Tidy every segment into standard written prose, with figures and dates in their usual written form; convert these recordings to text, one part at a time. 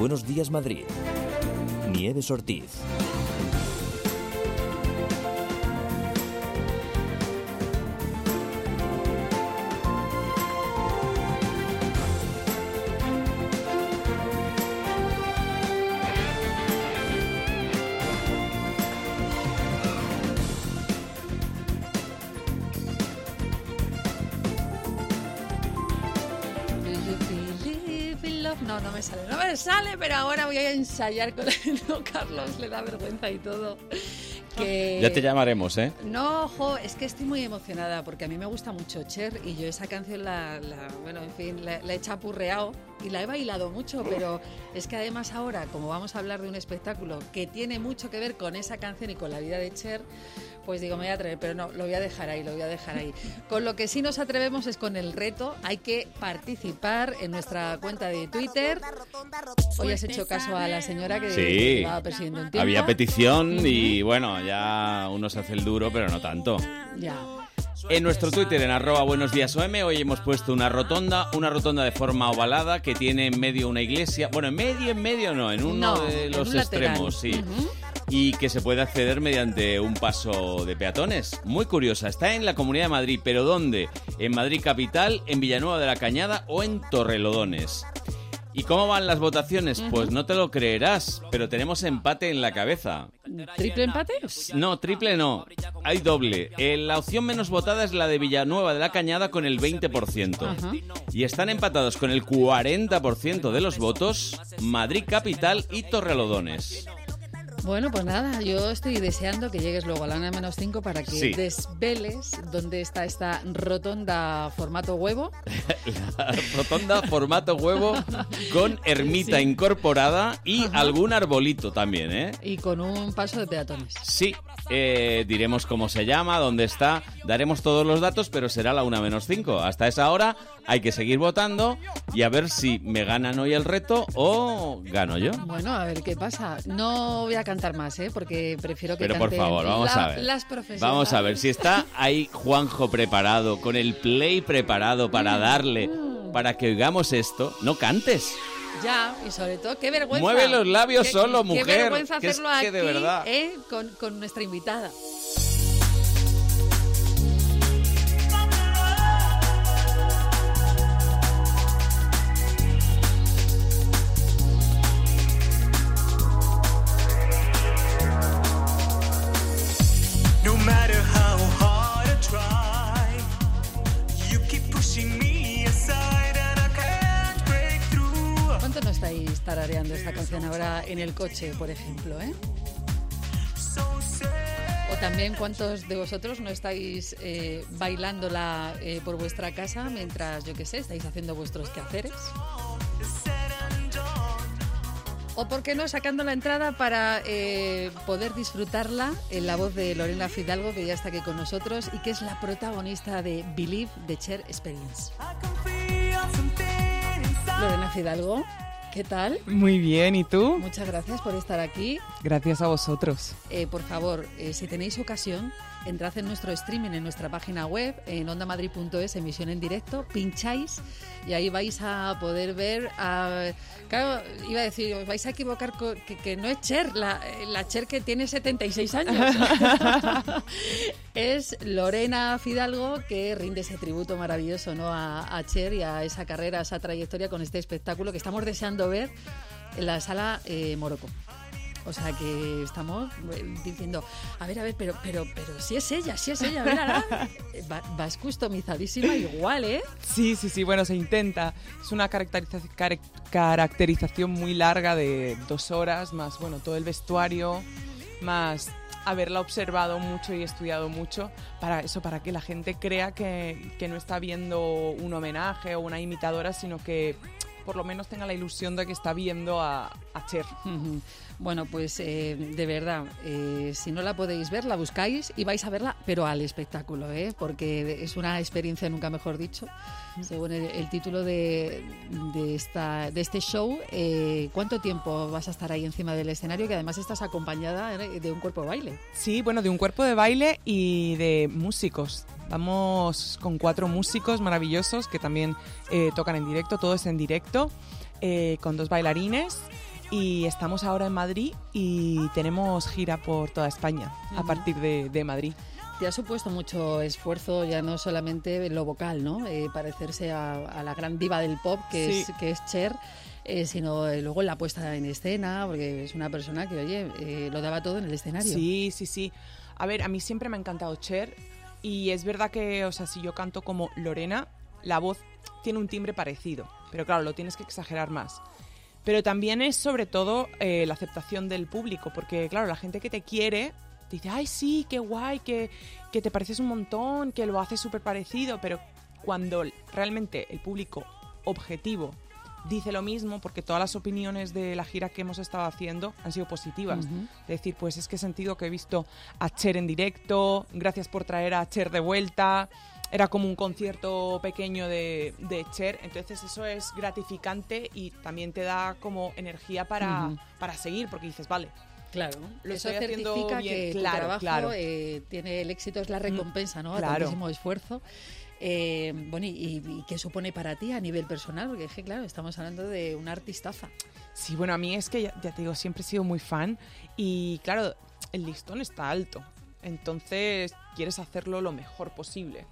Buenos Días Madrid. Nieves Ortiz. No me sale, pero ahora voy a ensayar con no, Carlos, le da vergüenza y todo. Ya te llamaremos, ¿eh? No, es que estoy muy emocionada porque a mí me gusta mucho Cher y yo esa canción la he chapurreado y la he bailado mucho, pero es que además ahora, como vamos a hablar de un espectáculo que tiene mucho que ver con esa canción y con la vida de Cher, pues digo, me voy a atrever, pero no, lo voy a dejar ahí. Con lo que sí nos atrevemos es con el reto. Hay que participar en nuestra cuenta de Twitter. Hoy has hecho caso a la señora que llevaba persiguiendo un tiempo. Había petición y bueno, ya uno se hace el duro, pero no tanto. Ya. En nuestro Twitter, en @buenosdiasom, hoy hemos puesto una rotonda de forma ovalada que tiene en medio una iglesia. Bueno, en medio no, en uno de los extremos, sí. Uh-huh. Y que se puede acceder mediante un paso de peatones. Muy curiosa, está en la Comunidad de Madrid, pero ¿dónde? ¿En Madrid capital, en Villanueva de la Cañada o en Torrelodones? ¿Y cómo van las votaciones? Pues no te lo creerás, pero tenemos empate en la cabeza. ¿Triple empate? No, triple no. Hay doble. La opción menos votada es la de Villanueva de la Cañada con el 20%. Ajá. Y están empatados con el 40% de los votos Madrid capital y Torrelodones. Bueno, pues nada, yo estoy deseando que llegues luego a la 1-5 para que desveles dónde está esta rotonda formato huevo. La rotonda formato huevo con ermita incorporada y algún arbolito también, ¿eh? Y con un paso de peatones. Sí, diremos cómo se llama, dónde está, daremos todos los datos, pero será la 1-5. Hasta esa hora hay que seguir votando y a ver si me ganan hoy el reto o gano yo. Bueno, a ver qué pasa. No voy a cantar más, porque prefiero que pero canten por favor, vamos a ver. Las profesionales. Vamos a ver si está ahí Juanjo preparado, con el play preparado para darle, para que oigamos esto. No cantes. Ya, y sobre todo, qué vergüenza. Mueve los labios solo, mujer. Qué vergüenza hacerlo aquí, de verdad. Con nuestra invitada. ¿Cuánto no estáis tarareando esta canción ahora en el coche, por ejemplo, O también, ¿cuántos de vosotros no estáis bailándola por vuestra casa mientras, yo qué sé, estáis haciendo vuestros quehaceres? O, ¿por qué no?, sacando la entrada para poder disfrutarla en la voz de Lorena Fidalgo, que ya está aquí con nosotros y que es la protagonista de Believe, de Cher Experience. Lorena Fidalgo, ¿qué tal? Muy bien, ¿y tú? Muchas gracias por estar aquí. Gracias a vosotros. Por favor, si tenéis ocasión, entrad en nuestro streaming, en nuestra página web, en ondamadrid.es, emisión en directo, pincháis y ahí vais a poder ver claro, iba a decir, os vais a equivocar que no es Cher, la Cher que tiene 76 años. Es Lorena Fidalgo, que rinde ese tributo maravilloso, ¿no?, a Cher y a esa carrera, a esa trayectoria con este espectáculo que estamos deseando ver en la Sala Morocco. O sea que estamos diciendo, a ver, pero si es ella, a ver, ahora vas customizadísima igual, ¿eh? Sí, bueno, se intenta. Es una caracterización muy larga de 2 horas, más, bueno, todo el vestuario, más haberla observado mucho y estudiado mucho para que la gente crea que no está viendo un homenaje o una imitadora, sino que por lo menos tenga la ilusión de que está viendo a Cher. Bueno, pues de verdad, si no la podéis ver, la buscáis y vais a verla, pero al espectáculo, porque es una experiencia, nunca mejor dicho, según el título de este show. ¿Cuánto tiempo vas a estar ahí encima del escenario? Que además estás acompañada de un cuerpo de baile. Sí, bueno, de un cuerpo de baile y de músicos. Vamos con 4 músicos maravillosos que también tocan en directo, todo es en directo, con 2 bailarines. Y estamos ahora en Madrid y tenemos gira por toda España a partir de Madrid. Te ha supuesto mucho esfuerzo, ya no solamente lo vocal, ¿no? Parecerse a la gran diva del pop que es Cher, sino luego la puesta en escena, porque es una persona que, oye, lo daba todo en el escenario. Sí. A ver, a mí siempre me ha encantado Cher y es verdad que, o sea, si yo canto como Lorena, la voz tiene un timbre parecido, pero claro, lo tienes que exagerar más. Pero también es sobre todo la aceptación del público, porque claro, la gente que te quiere te dice, ay sí, qué guay, que te pareces un montón, que lo haces súper parecido, pero cuando realmente el público objetivo dice lo mismo, porque todas las opiniones de la gira que hemos estado haciendo han sido positivas. Es decir, pues es que he sentido que he visto a Cher en directo, gracias por traer a Cher de vuelta. Era como un concierto pequeño de Cher, entonces eso es gratificante y también te da como energía para seguir, porque dices, vale, claro, lo eso estoy haciendo certifica bien. que tu trabajo tiene el éxito, es la recompensa, ¿no? A tantísimo esfuerzo. Bueno, ¿y qué supone para ti a nivel personal? Porque es que, claro, estamos hablando de una artistaza. Sí, bueno, a mí es que, ya te digo, siempre he sido muy fan y, claro, el listón está alto, entonces quieres hacerlo lo mejor posible.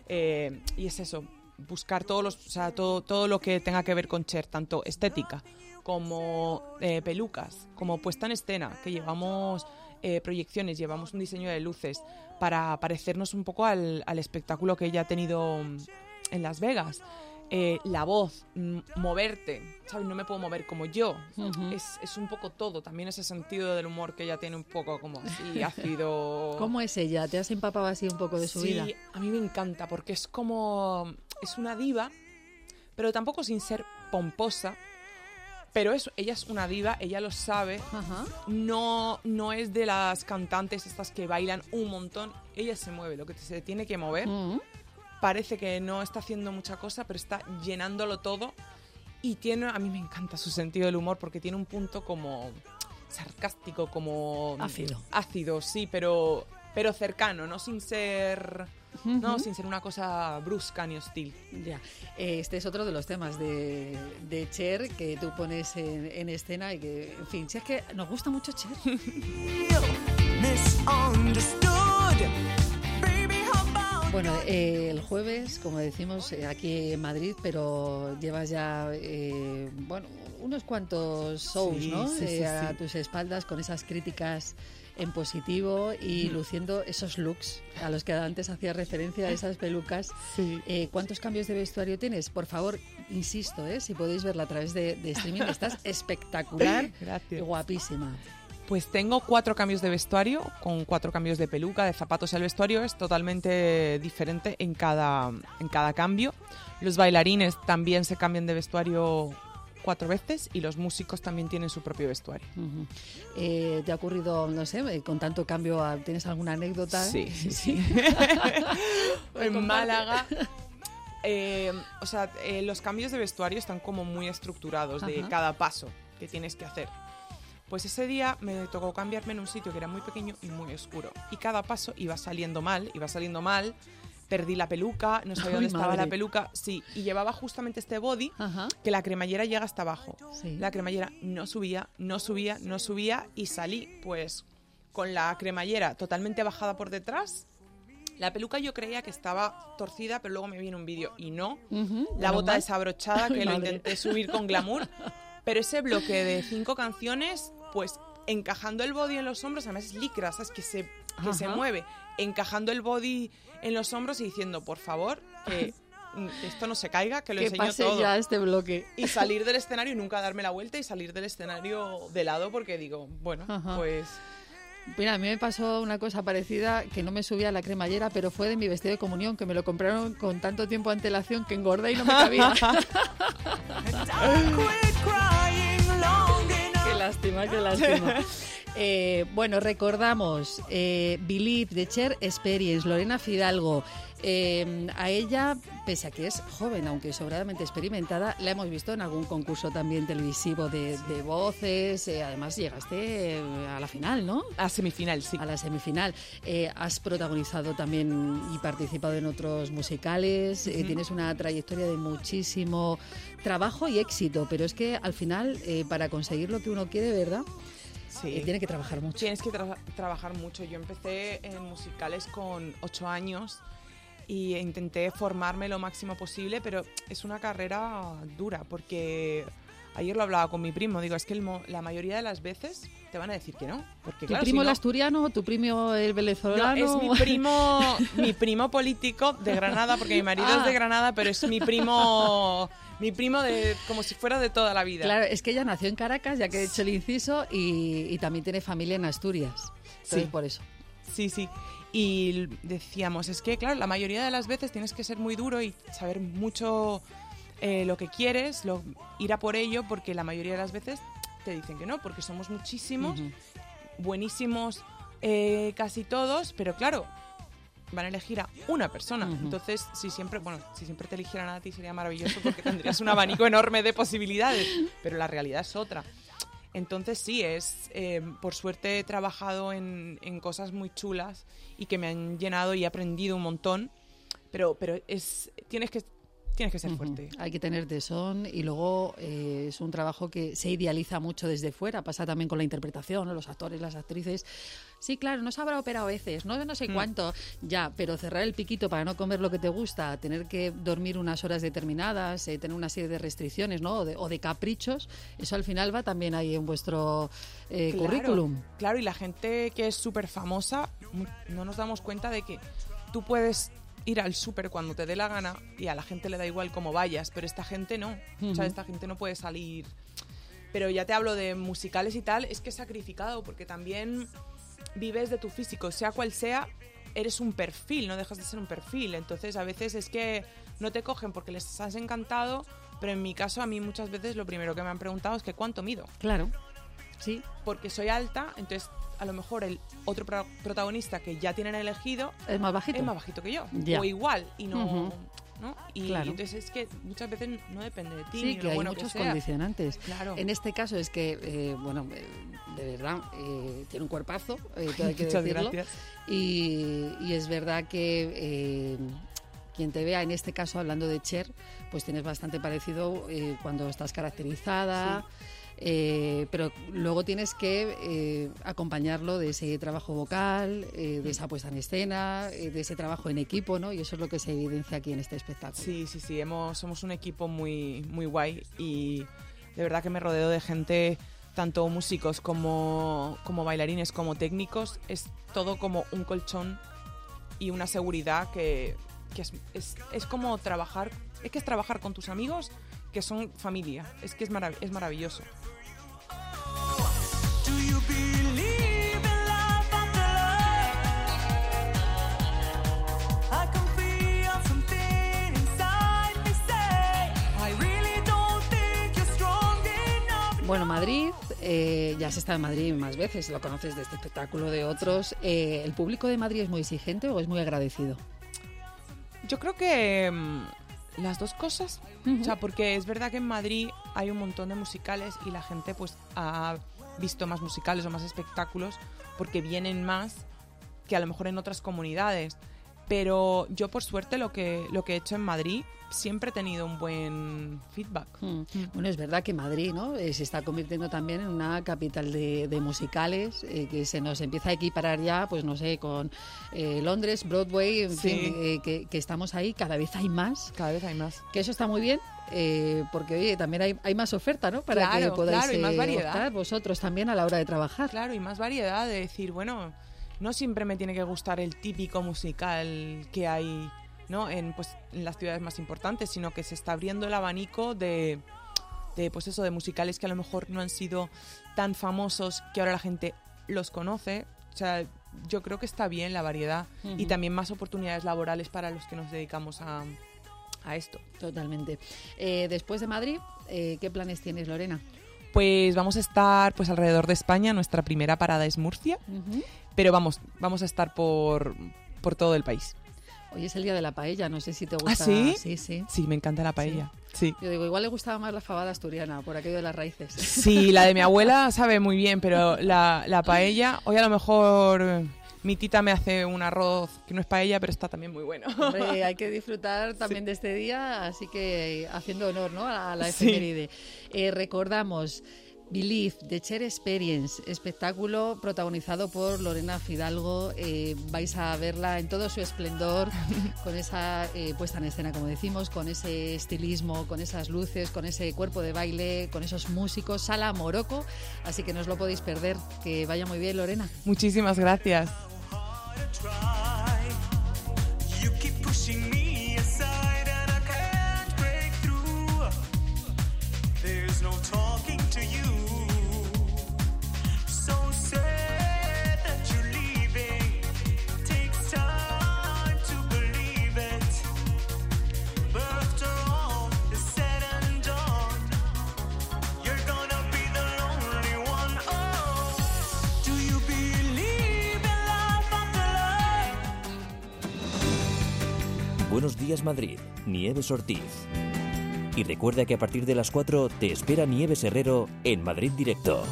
Y es eso, buscar todo lo que tenga que ver con Cher, tanto estética como pelucas, como puesta en escena, que llevamos proyecciones, llevamos un diseño de luces para parecernos un poco al espectáculo que ella ha tenido en Las Vegas. La voz, moverte, ¿sabes? No me puedo mover como yo. Es un poco todo, también ese sentido del humor que ella tiene un poco como así ácido. ¿Cómo es ella? ¿Te has empapado así un poco de su vida? Sí, a mí me encanta porque es como... Es una diva, pero tampoco sin ser pomposa. Pero ella es una diva, ella lo sabe. No es de las cantantes estas que bailan un montón. Ella se mueve, lo que se tiene que mover. Parece que no está haciendo mucha cosa, pero está llenándolo todo. Y a mí me encanta su sentido del humor porque tiene un punto como sarcástico, como... Ácido, sí, pero cercano, no sin ser... No, sin ser una cosa brusca ni hostil. Ya. Este es otro de los temas de Cher que tú pones en escena y que, en fin, si es que nos gusta mucho Cher. Bueno, el jueves, como decimos, aquí en Madrid, pero llevas ya, unos cuantos shows, ¿no? A tus espaldas con esas críticas en positivo y luciendo esos looks a los que antes hacía referencia, a esas pelucas. ¿Cuántos cambios de vestuario tienes? Por favor, insisto, si podéis verla a través de streaming, estás espectacular. Gracias. Y guapísima. Pues tengo 4 cambios de vestuario, con 4 cambios de peluca, de zapatos. El vestuario es totalmente diferente en cada cambio. Los bailarines también se cambian de vestuario 4 veces y los músicos también tienen su propio vestuario. ¿Te ha ocurrido, no sé, con tanto cambio, tienes alguna anécdota? Sí. En Málaga... los cambios de vestuario están como muy estructurados de cada paso que tienes que hacer. Pues ese día me tocó cambiarme en un sitio que era muy pequeño y muy oscuro. Y cada paso iba saliendo mal. Perdí la peluca, no sabía dónde estaba la peluca. Sí, y llevaba justamente este body que la cremallera llega hasta abajo. La cremallera no subía y salí pues con la cremallera totalmente bajada por detrás. La peluca yo creía que estaba torcida, pero luego me vi en un vídeo y no. La bota desabrochada, que lo intenté subir con glamour. Pero ese bloque de 5 canciones, pues encajando el body en los hombros, además es licra, ¿sabes? Que se mueve, encajando el body en los hombros y diciendo, por favor, que esto no se caiga, que lo enseño todo. Que pase ya este bloque. Y salir del escenario y nunca darme la vuelta y salir del escenario de lado porque digo, bueno, pues... Mira, a mí me pasó una cosa parecida, que no me subía a la cremallera, pero fue de mi vestido de comunión, que me lo compraron con tanto tiempo de antelación que engordé y no me cabía. Qué lástima. Bueno, recordamos Believe de Cher, Experience, Lorena Fidalgo, A ella, pese a que es joven, aunque sobradamente experimentada, la hemos visto en algún concurso también televisivo de voces. Además, llegaste a la final, ¿no? A semifinal, sí. A la semifinal. Has protagonizado también y participado en otros musicales. Tienes una trayectoria de muchísimo trabajo y éxito, pero es que al final, para conseguir lo que uno quiere, ¿verdad? Sí. Tiene que trabajar mucho. Tienes que trabajar mucho. Yo empecé en musicales con 8 años y intenté formarme lo máximo posible, pero es una carrera dura, porque ayer lo hablaba con mi primo, digo, es que la mayoría de las veces te van a decir que no. Porque, ¿Tu primo el asturiano o tu primo el venezolano? No, es mi primo político de Granada, porque mi marido es de Granada, pero es mi primo de como si fuera de toda la vida. Claro, es que ella nació en Caracas, ya que he hecho el inciso, y también tiene familia en Asturias. Entonces, por eso. Sí. Y decíamos, es que, claro, la mayoría de las veces tienes que ser muy duro y saber mucho lo que quieres, ir a por ello, porque la mayoría de las veces te dicen que no, porque somos muchísimos, buenísimos casi todos, pero claro, van a elegir a una persona. Entonces, si siempre te eligieran a ti sería maravilloso, porque tendrías un abanico enorme de posibilidades, pero la realidad es otra. Entonces sí, por suerte he trabajado en cosas muy chulas y que me han llenado y he aprendido un montón, pero tienes que ser fuerte. Hay que tener tesón, y luego es un trabajo que se idealiza mucho desde fuera. Pasa también con la interpretación, ¿no? Los actores, las actrices. Sí, claro, no se habrá operado a veces, no sé cuánto, ya, pero cerrar el piquito para no comer lo que te gusta, tener que dormir unas horas determinadas, tener una serie de restricciones, ¿no? o de caprichos, eso al final va también ahí en vuestro currículum. Claro, y la gente que es súper famosa, no nos damos cuenta de que tú puedes ir al súper cuando te dé la gana y a la gente le da igual cómo vayas, pero esta gente no. O sea, esta gente no puede salir. Pero ya te hablo de musicales y tal, es que es sacrificado, porque también vives de tu físico, sea cual sea, eres un perfil, no dejas de ser un perfil. Entonces a veces es que no te cogen porque les has encantado, pero en mi caso a mí muchas veces lo primero que me han preguntado es que ¿cuánto mido? Claro, sí. Porque soy alta, entonces a lo mejor el otro protagonista que ya tienen elegido es más bajito que yo, ya. O igual, y no... ¿no? Y claro. Entonces es que muchas veces no depende de ti. Sí, que hay muchos condicionantes. Claro. En este caso es que, de verdad, tiene un cuerpazo, todo hay que Muchas decirlo. gracias. Y es verdad que quien te vea, en este caso hablando de Cher, pues tienes bastante parecido cuando estás caracterizada. Sí. Pero luego tienes que acompañarlo de ese trabajo vocal, de esa puesta en escena, de ese trabajo en equipo, ¿no? Y eso es lo que se evidencia aquí en este espectáculo. Sí, somos un equipo muy, muy guay, y de verdad que me rodeo de gente, tanto músicos como bailarines, como técnicos. Es todo como un colchón y una seguridad que es como trabajar, es que es trabajar con tus amigos que son familia, es que es maravilloso. Bueno, Madrid, ya has estado en Madrid más veces, lo conoces de este espectáculo, de otros. ¿El público de Madrid es muy exigente o es muy agradecido? Yo creo que las dos cosas. O sea, porque es verdad que en Madrid hay un montón de musicales y la gente pues ha visto más musicales o más espectáculos porque vienen más que a lo mejor en otras comunidades. Pero yo, por suerte, lo que he hecho en Madrid, siempre he tenido un buen feedback. Bueno, es verdad que Madrid, ¿no? Se está convirtiendo también en una capital de musicales, que se nos empieza a equiparar ya, pues no sé, con Londres, Broadway, en fin, que estamos ahí, cada vez hay más. Cada vez hay más. Que eso está muy bien. Porque oye, también hay más oferta, ¿no? Para que podáis y más variedad. optar vosotros también a la hora de trabajar. Claro, y más variedad, de decir, bueno, no siempre me tiene que gustar el típico musical que hay, ¿no? en las ciudades más importantes, sino que se está abriendo el abanico de pues eso, de musicales que a lo mejor no han sido tan famosos, que ahora la gente los conoce. O sea, yo creo que está bien la variedad y también más oportunidades laborales para los que nos dedicamos a esto. Totalmente. Después de Madrid, ¿qué planes tienes, Lorena? Pues vamos a estar pues alrededor de España. Nuestra primera parada es Murcia, pero vamos a estar por todo el país. Hoy es el día de la paella, no sé si te gusta. ¿Ah, sí? Sí, sí. Sí, me encanta la paella. Sí. Yo digo, igual le gustaba más la fabada asturiana, por aquello de las raíces. Sí, la de mi abuela sabe muy bien, pero la paella, hoy a lo mejor mi tita me hace un arroz que no es paella, pero está también muy bueno. Hombre, hay que disfrutar también de este día, así que haciendo honor, ¿no?, a la efeméride. Recordamos Believe, The Cher Experience, espectáculo protagonizado por Lorena Fidalgo. Vais a verla en todo su esplendor, con esa puesta en escena, como decimos, con ese estilismo, con esas luces, con ese cuerpo de baile, con esos músicos. Sala Morocco, así que no os lo podéis perder. Que vaya muy bien, Lorena. Muchísimas gracias. Buenos días, Madrid. Nieves Ortiz. Y recuerda que a partir de las 4 te espera Nieves Herrero en Madrid Directo.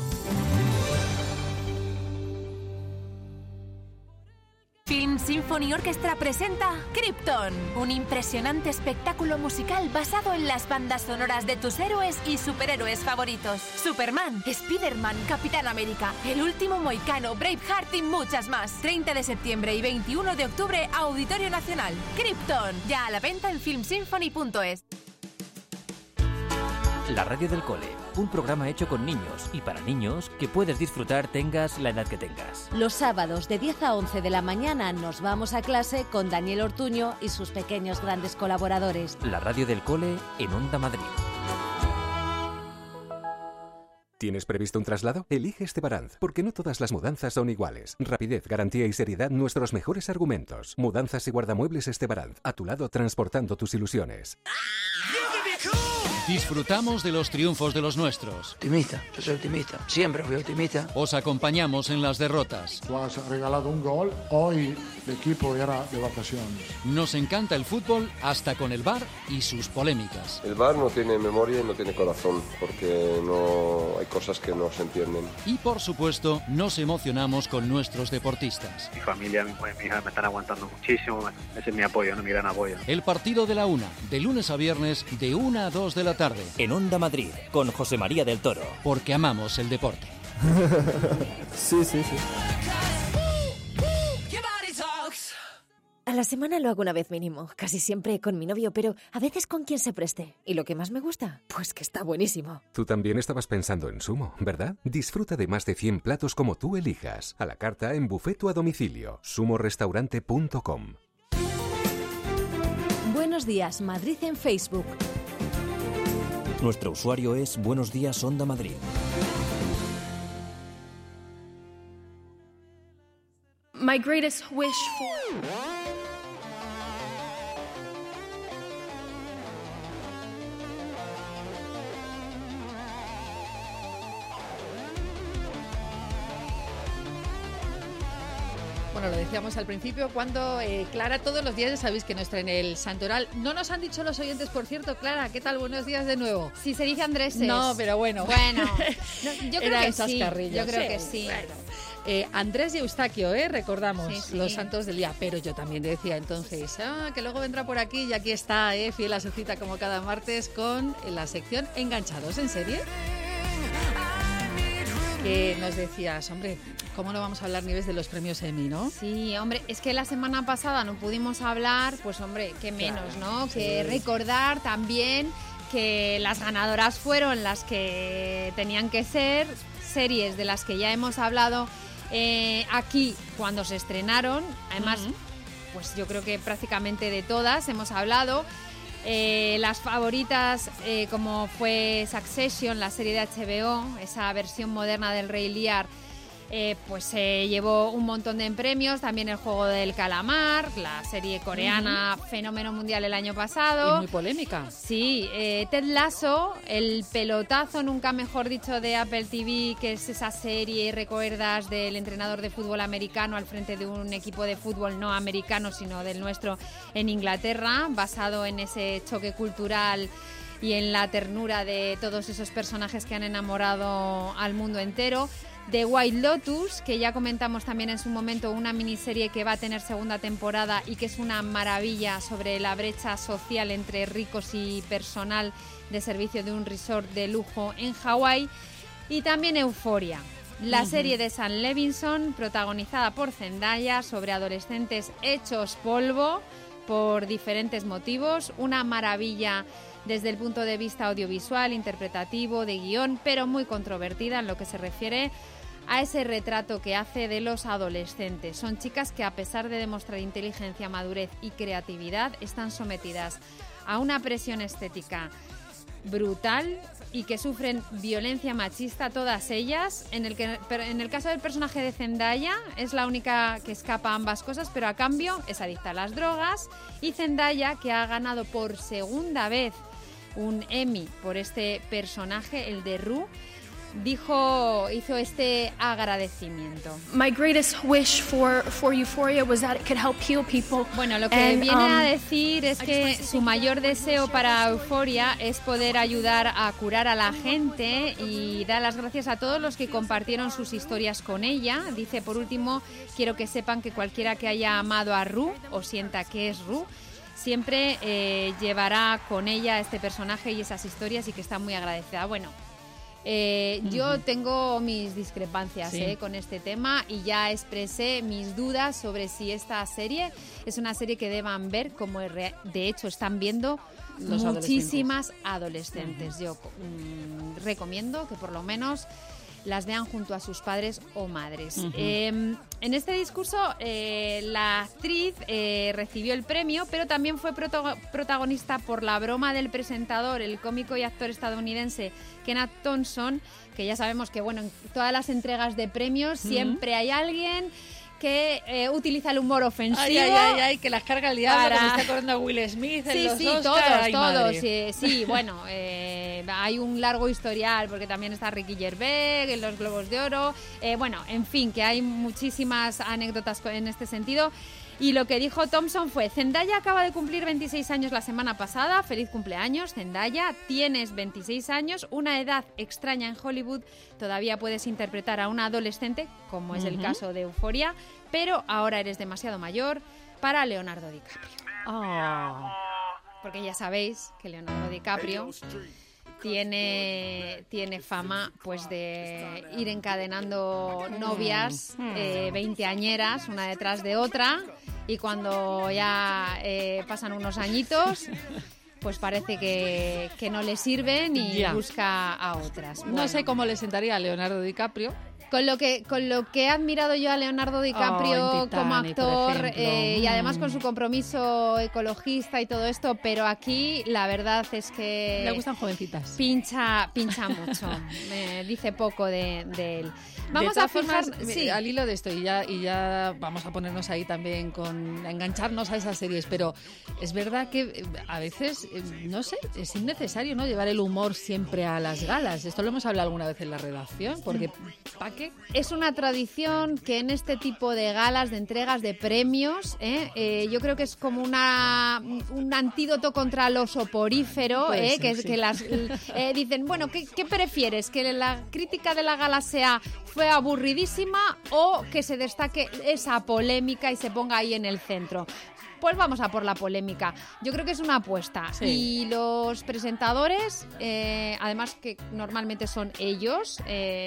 Film Symphony Orchestra presenta Krypton, un impresionante espectáculo musical basado en las bandas sonoras de tus héroes y superhéroes favoritos. Superman, Spider-Man, Capitán América, El Último Mohicano, Braveheart y muchas más. 30 de septiembre y 21 de octubre, Auditorio Nacional. Krypton, ya a la venta en filmsymphony.es. La radio del cole, un programa hecho con niños y para niños que puedes disfrutar tengas la edad que tengas. Los sábados de 10 a 11 de la mañana nos vamos a clase con Daniel Ortuño y sus pequeños grandes colaboradores. La radio del cole en Onda Madrid. ¿Tienes previsto un traslado? Elige Estebaranz, porque no todas las mudanzas son iguales. Rapidez, garantía y seriedad, nuestros mejores argumentos. Mudanzas y guardamuebles Estebaranz, a tu lado transportando tus ilusiones. Disfrutamos de los triunfos de los nuestros. Optimista, yo soy optimista, siempre fui optimista. Os acompañamos en las derrotas. Tú has regalado un gol, hoy el equipo era de vacaciones. Nos encanta el fútbol hasta con el VAR y sus polémicas. El VAR no tiene memoria y no tiene corazón, porque no hay cosas que no se entienden. Y por supuesto, nos emocionamos con nuestros deportistas. Mi familia, mi hija me están aguantando muchísimo, ese es mi apoyo, no mi gran apoyo. El partido de la 1, de lunes a viernes, de 1 a 2 de la tarde. En Onda Madrid, con José María del Toro. Porque amamos el deporte. Sí, sí, sí. A la semana lo hago una vez mínimo, casi siempre con mi novio, pero a veces con quien se preste. Y lo que más me gusta, pues que está buenísimo. Tú también estabas pensando en Sumo, ¿verdad? Disfruta de más de 100 platos como tú elijas. A la carta, en buffet o a domicilio. sumorestaurante.com. Buenos días, Madrid en Facebook. Nuestro usuario es Buenos Días Onda Madrid. My greatest wish for... Bueno, lo decíamos al principio, cuando Clara todos los días ya sabéis que nos traen el santoral. No nos han dicho los oyentes, por cierto, Clara, ¿qué tal? Buenos días de nuevo. Si se dice Andréses. No, pero bueno. Bueno, no, yo creo que sí. Yo creo que sí. Bueno. Andrés y Eustaquio, recordamos los santos del día, pero yo también decía entonces, que luego vendrá por aquí y aquí está, fiel a su cita como cada martes con la sección Enganchados en Serie. Que nos decías, hombre, ¿cómo no vamos a hablar, Nieves, de los premios Emmy, no? Sí, hombre, es que la semana pasada no pudimos hablar, pues hombre, qué menos, claro, ¿no? Sí. Que recordar también que las ganadoras fueron las que tenían que ser, series de las que ya hemos hablado aquí cuando se estrenaron, además, pues yo creo que prácticamente de todas hemos hablado. Las favoritas, como fue Succession, la serie de HBO, esa versión moderna del Rey Lear, pues se llevó un montón de premios, también el Juego del Calamar, la serie coreana fenómeno mundial el año pasado. Y muy polémica. Sí, Ted Lasso, el pelotazo, nunca mejor dicho, de Apple TV, que es esa serie, recuerdas, del entrenador de fútbol americano al frente de un equipo de fútbol no americano, sino del nuestro en Inglaterra, basado en ese choque cultural y en la ternura de todos esos personajes que han enamorado al mundo entero. The White Lotus, que ya comentamos también en su momento, una miniserie que va a tener segunda temporada y que es una maravilla sobre la brecha social entre ricos y personal de servicio de un resort de lujo en Hawái. Y también Euphoria, la serie de Sam Levinson, protagonizada por Zendaya, sobre adolescentes hechos polvo por diferentes motivos. Una maravilla desde el punto de vista audiovisual, interpretativo, de guión, pero muy controvertida en lo que se refiere a ese retrato que hace de los adolescentes. Son chicas que, a pesar de demostrar inteligencia, madurez y creatividad, están sometidas a una presión estética brutal y que sufren violencia machista, todas ellas. En el caso del personaje de Zendaya, es la única que escapa a ambas cosas, pero a cambio es adicta a las drogas. Y Zendaya, que ha ganado por segunda vez un Emmy por este personaje, el de Rue, hizo este agradecimiento. My greatest wish for Euphoria was that it could help heal people. Bueno, lo que viene a decir es que su mayor deseo para Euphoria es poder ayudar a curar a la gente y dar las gracias a todos los que compartieron sus historias con ella. Dice, por último, quiero que sepan que cualquiera que haya amado a Rue o sienta que es Rue siempre llevará con ella este personaje y esas historias, y que está muy agradecida. Bueno, yo tengo mis discrepancias con este tema, y ya expresé mis dudas sobre si esta serie es una serie que deban ver, como de hecho están viendo muchísimas adolescentes. Yo recomiendo que por lo menos las vean junto a sus padres o madres. En este discurso la actriz recibió el premio, pero también fue protagonista por la broma del presentador, el cómico y actor estadounidense Kenan Thompson, que ya sabemos que en todas las entregas de premios siempre hay alguien que utiliza el humor ofensivo. Ay, que las carga el diablo, como está corriendo a Will Smith en los Oscar. Todos. Sí, bueno, hay un largo historial, porque también está Ricky Gervais en los Globos de Oro. En fin, que hay muchísimas anécdotas en este sentido. Y lo que dijo Thompson fue: Zendaya acaba de cumplir 26 años la semana pasada. Feliz cumpleaños, Zendaya. Tienes 26 años, una edad extraña en Hollywood. Todavía puedes interpretar a una adolescente, como es el caso de Euphoria, pero ahora eres demasiado mayor para Leonardo DiCaprio. Porque ya sabéis que Leonardo DiCaprio tiene fama pues de ir encadenando novias veinteañeras, una detrás de otra, y cuando ya pasan unos añiñitos, pues parece que no le sirven y busca a otras. No sé cómo le sentaría a Leonardo DiCaprio. Con lo que he admirado yo a Leonardo DiCaprio Titanic, como actor, y además con su compromiso ecologista y todo esto, pero aquí la verdad es que le gustan jovencitas. Pincha mucho. Me dice poco de él. Vamos a fijarnos al hilo de esto, y ya vamos a ponernos ahí también a engancharnos a esas series, pero es verdad que a veces, no sé, es innecesario, ¿no?, llevar el humor siempre a las galas. Esto lo hemos hablado alguna vez en la redacción, porque ¿para qué? Es una tradición que en este tipo de galas, de entregas de premios, yo creo que es como un antídoto contra lo soporífero, que las dicen, bueno, ¿qué prefieres? ¿Que la crítica de la gala fue aburridísima o que se destaque esa polémica y se ponga ahí en el centro? Pues vamos a por la polémica. Yo creo que es una apuesta. Sí. Y los presentadores, además que normalmente son ellos,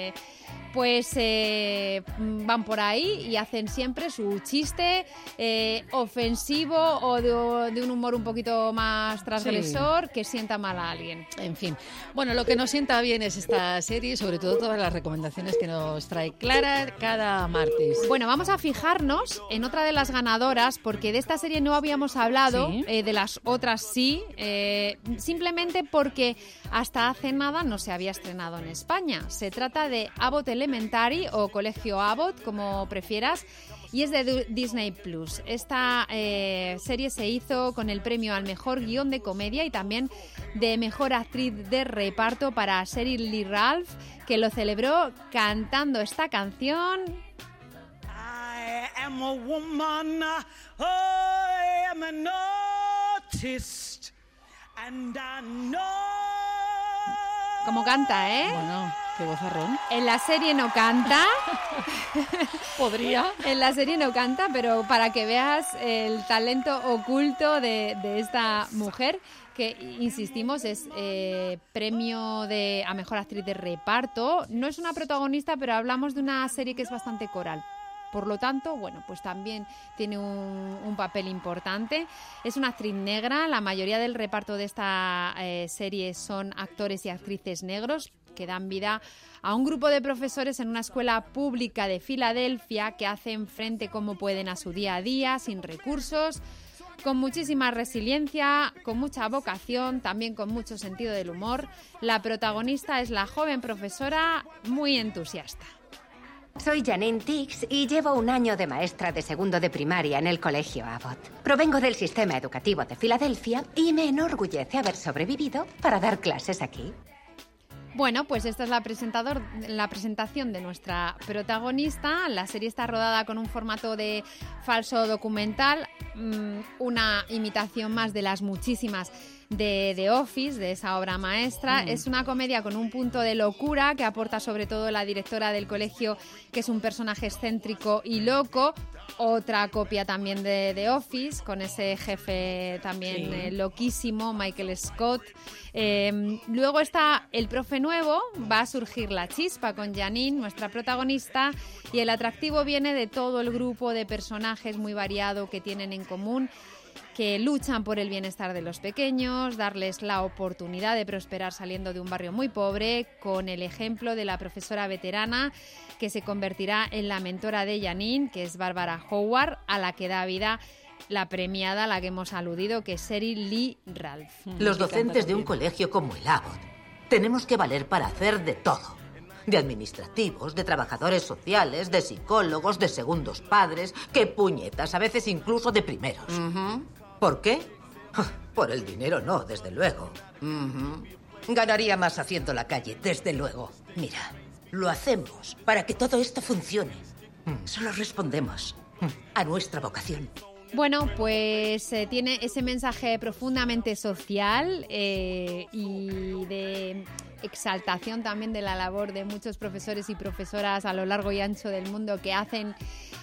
van por ahí y hacen siempre su chiste ofensivo o de un humor un poquito más transgresor, que sienta mal a alguien. En fin. Bueno, lo que nos sienta bien es esta serie, sobre todo todas las recomendaciones que nos trae Clara cada martes. Bueno, vamos a fijarnos en otra de las ganadoras, porque de esta serie no habíamos hablado, de las otras sí, simplemente porque hasta hace nada no se había estrenado en España. Se trata de Abbott Elementary, Elementary o Colegio Abbott, como prefieras, y es de Disney Plus. Esta serie se hizo con el premio al mejor guión de comedia y también de mejor actriz de reparto para Sheryl Lee Ralph, que lo celebró cantando esta canción. I am a woman, I am an artist, and I know... Como canta, ¿eh? Bueno, qué vozarrón. En la serie no canta. Podría. En la serie no canta, pero para que veas el talento oculto de esta mujer, que, insistimos, es premio a mejor actriz de reparto. No es una protagonista, pero hablamos de una serie que es bastante coral. Por lo tanto, bueno, pues también tiene un papel importante. Es una actriz negra. La mayoría del reparto de esta serie son actores y actrices negros que dan vida a un grupo de profesores en una escuela pública de Filadelfia que hacen frente como pueden a su día a día, sin recursos, con muchísima resiliencia, con mucha vocación, también con mucho sentido del humor. La protagonista es la joven profesora muy entusiasta. Soy Janine Tix y llevo un año de maestra de segundo de primaria en el Colegio Abbott. Provengo del sistema educativo de Filadelfia y me enorgullece haber sobrevivido para dar clases aquí. Bueno, pues esta es la presentación de nuestra protagonista. La serie está rodada con un formato de falso documental, una imitación más de las muchísimas de The Office, de esa obra maestra. Es una comedia con un punto de locura que aporta sobre todo la directora del colegio, que es un personaje excéntrico y loco. Otra copia también de The Office, con ese jefe también loquísimo, Michael Scott. Luego está El profe nuevo, va a surgir la chispa con Janine, nuestra protagonista, y el atractivo viene de todo el grupo de personajes muy variado que tienen en común, que luchan por el bienestar de los pequeños, darles la oportunidad de prosperar saliendo de un barrio muy pobre, con el ejemplo de la profesora veterana que se convertirá en la mentora de Janine, que es Barbara Howard, a la que da vida la premiada, a la que hemos aludido, que es Sheryl Lee Ralph. Los docentes de un colegio como el Abbott tenemos que valer para hacer de todo. De administrativos, de trabajadores sociales, de psicólogos, de segundos padres, que puñetas, a veces incluso de primeros. ¿Por qué? Por el dinero no, desde luego. Ganaría más haciendo la calle, desde luego. Mira, lo hacemos para que todo esto funcione. Solo respondemos a nuestra vocación. Bueno, pues tiene ese mensaje profundamente social y de exaltación también de la labor de muchos profesores y profesoras a lo largo y ancho del mundo que hacen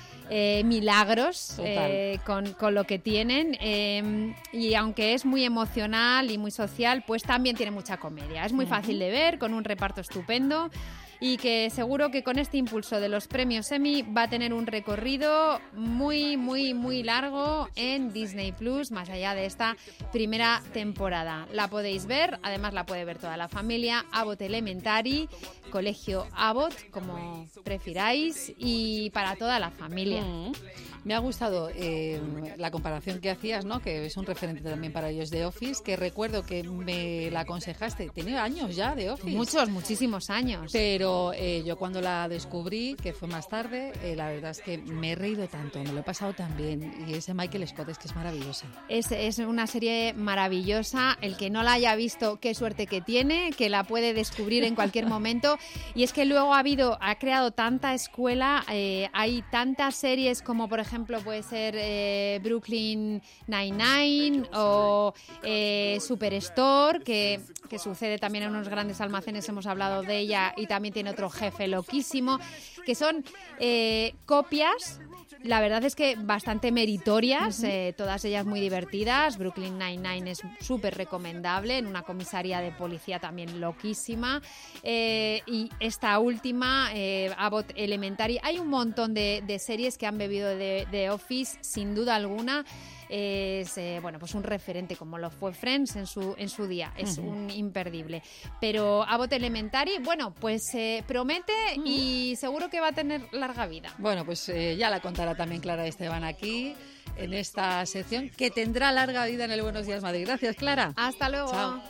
milagros con lo que tienen, y aunque es muy emocional y muy social, pues también tiene mucha comedia. Es muy fácil de ver, con un reparto estupendo, y que seguro que con este impulso de los premios Emmy va a tener un recorrido muy, muy, muy largo en Disney Plus, más allá de esta primera temporada. La podéis ver, además la puede ver toda la familia. Abbott Elementary, Colegio Abbott, como prefiráis, y para toda la familia. Me ha gustado la comparación que hacías, ¿no? Que es un referente también para ellos de Office, que recuerdo que me la aconsejaste. Tenía años ya de Office. Muchísimos años. Pero yo cuando la descubrí, que fue más tarde, la verdad es que me he reído tanto, me lo he pasado tan bien. Y ese Michael Scott es que es maravillosa. Es una serie maravillosa. El que no la haya visto, qué suerte que tiene, que la puede descubrir en cualquier momento. Y es que luego ha creado tanta escuela, hay tantas series como, por ejemplo, puede ser Brooklyn Nine-Nine o Superstore, que sucede también en unos grandes almacenes, hemos hablado de ella, y también tiene otro jefe loquísimo, que son copias, la verdad es que bastante meritorias, todas ellas muy divertidas. Brooklyn Nine-Nine es súper recomendable, en una comisaría de policía también loquísima, y esta última, Abbott Elementary. Hay un montón de series que han bebido de Office, sin duda alguna. Es pues un referente, como lo fue Friends en su día, es un imperdible. Pero Abbott Elementary, bueno, pues promete y seguro que va a tener larga vida. Bueno, pues ya la contará también Clara Esteban aquí en esta sección, que tendrá larga vida en el Buenos Días Madrid. Gracias, Clara. Hasta luego. Chao.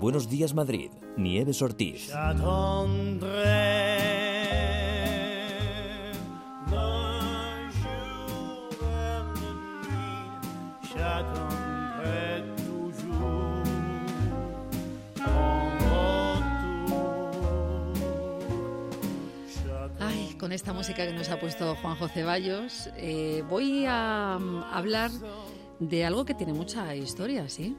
Buenos Días Madrid, Nieves Ortiz. Ay, con esta música que nos ha puesto Juanjo Ceballos, voy a hablar de algo que tiene mucha historia, ¿sí?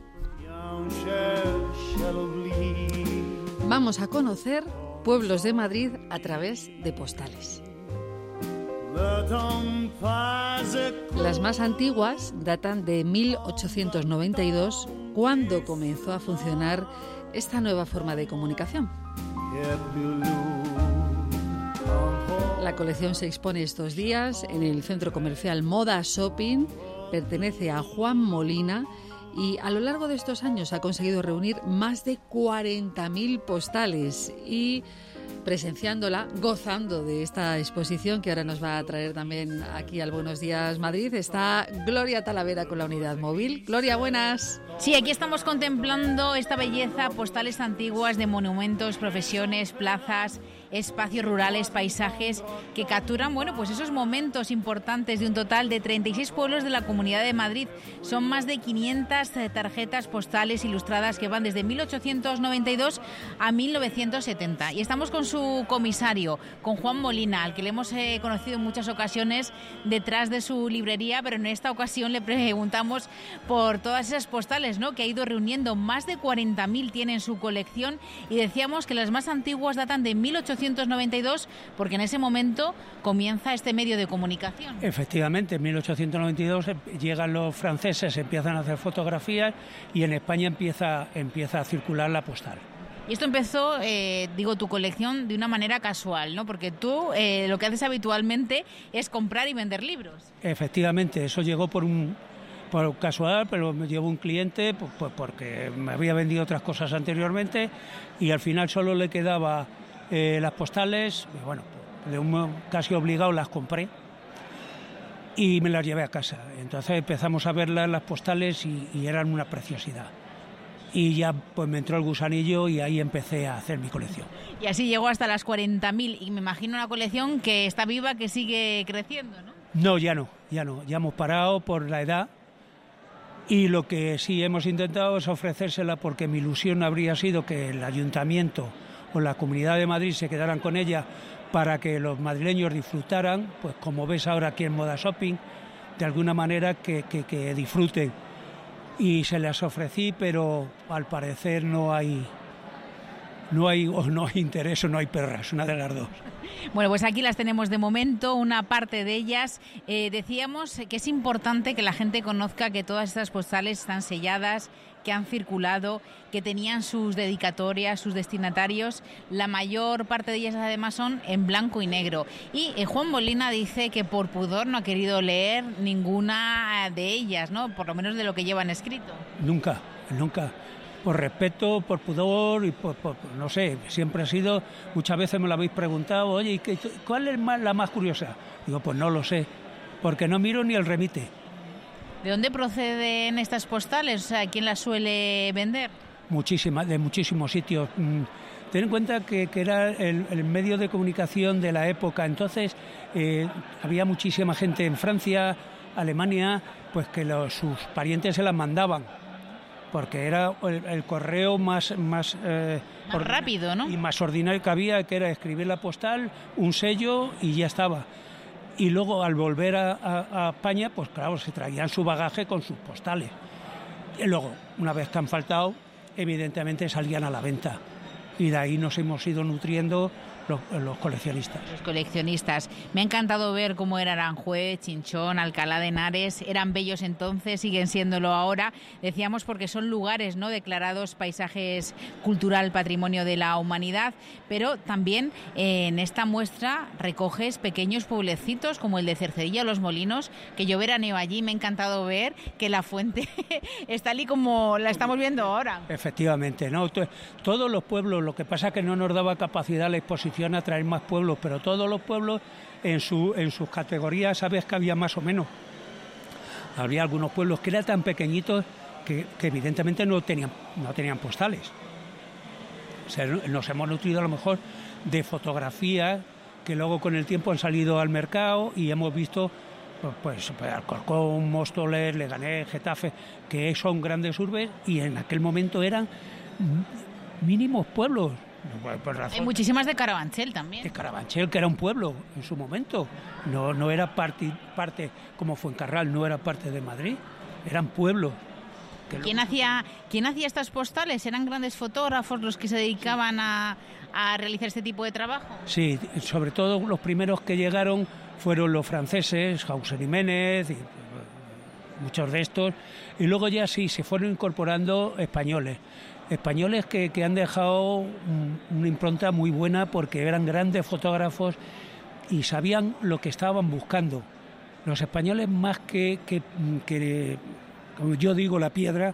Vamos a conocer pueblos de Madrid a través de postales. Las más antiguas datan de 1892, cuando comenzó a funcionar esta nueva forma de comunicación. La colección se expone estos días en el centro comercial Moda Shopping, pertenece a Juan Molina y a lo largo de estos años ha conseguido reunir más de 40.000 postales y presenciándola, gozando de esta exposición que ahora nos va a traer también aquí al Buenos Días Madrid, está Gloria Talavera con la unidad móvil. Gloria, buenas. Sí, aquí estamos contemplando esta belleza, postales antiguas de monumentos, profesiones, plazas, espacios rurales, paisajes que capturan, bueno, pues esos momentos importantes de un total de 36 pueblos de la Comunidad de Madrid. Son más de 500 tarjetas postales ilustradas que van desde 1892 a 1970. Y estamos con su comisario, con Juan Molina, al que le hemos conocido en muchas ocasiones detrás de su librería, pero en esta ocasión le preguntamos por todas esas postales, ¿no?, que ha ido reuniendo. Más de 40.000 tiene en su colección y decíamos que las más antiguas datan de 1892, porque en ese momento comienza este medio de comunicación. Efectivamente, en 1892 llegan los franceses, empiezan a hacer fotografías y en España empieza a circular la postal. Y esto empezó, tu colección de una manera casual, ¿no? Porque tú lo que haces habitualmente es comprar y vender libros. Efectivamente, eso llegó por casual, pero me llevó un cliente pues porque me había vendido otras cosas anteriormente y al final solo le quedaba las postales. Y bueno, casi obligado las compré y me las llevé a casa. Entonces empezamos a verlas, las postales, y eran una preciosidad. Y ya pues me entró el gusanillo y ahí empecé a hacer mi colección. Y así llegó hasta las 40.000 y me imagino una colección que está viva, que sigue creciendo, ¿no? No, ya hemos parado por la edad y lo que sí hemos intentado es ofrecérsela, porque mi ilusión habría sido que el Ayuntamiento o la Comunidad de Madrid se quedaran con ella para que los madrileños disfrutaran, pues como ves ahora aquí en Moda Shopping, de alguna manera que disfruten. Y se las ofrecí, pero al parecer no hay interés o no hay perras, una de las dos. Bueno, pues aquí las tenemos de momento, una parte de ellas. Decíamos que es importante que la gente conozca que todas estas postales están selladas, que han circulado, que tenían sus dedicatorias, sus destinatarios. La mayor parte de ellas además son en blanco y negro. Y Juan Molina dice que por pudor no ha querido leer ninguna de ellas, ¿no? Por lo menos de lo que llevan escrito. Nunca. Por respeto, por pudor y por no sé, siempre ha sido, muchas veces me lo habéis preguntado, oye, ¿cuál es la más curiosa? Digo, pues no lo sé, porque no miro ni el remite. ¿De dónde proceden estas postales? O sea, ¿quién las suele vender? Muchísimas, de muchísimos sitios. Ten en cuenta que era el medio de comunicación de la época, entonces había muchísima gente en Francia, Alemania, pues que sus parientes se las mandaban, porque era el correo más rápido, ¿no? Y más ordinario que había, que era escribir la postal, un sello y ya estaba. Y luego al volver a España, pues claro, se traían su bagaje con sus postales. Y luego, una vez que han faltado, evidentemente salían a la venta. Y de ahí nos hemos ido nutriendo los coleccionistas. Los coleccionistas. Me ha encantado ver cómo era Aranjuez, Chinchón, Alcalá de Henares. Eran bellos entonces, siguen siéndolo ahora. Decíamos porque son lugares, ¿no?, declarados paisajes cultural, patrimonio de la humanidad. Pero también en esta muestra recoges pequeños pueblecitos como el de Cercedilla, Los Molinos, que yo veraneo allí. Me ha encantado ver que la fuente está allí como la estamos viendo ahora. Efectivamente, ¿no? Todos los pueblos, lo que pasa es que no nos daba capacidad la exposición a traer más pueblos, pero todos los pueblos en sus categorías, sabes que había más o menos. Había algunos pueblos que eran tan pequeñitos que evidentemente no tenían postales. nos hemos nutrido a lo mejor de fotografías que luego con el tiempo han salido al mercado y hemos visto pues Alcorcón, Móstoles, Leganés, Getafe, que son grandes urbes y en aquel momento eran mínimos pueblos. Hay muchísimas de Carabanchel también. De Carabanchel, que era un pueblo en su momento. No era parte como Fuencarral, no era parte de Madrid, eran pueblos. ¿Quién hacía estas postales? ¿Eran grandes fotógrafos los que se dedicaban a realizar este tipo de trabajo? Sí, sobre todo los primeros que llegaron fueron los franceses, Hauser y Ménez, y muchos de estos, y luego ya sí se fueron incorporando españoles que han dejado una impronta muy buena porque eran grandes fotógrafos y sabían lo que estaban buscando. Los españoles, más que como yo digo, la piedra,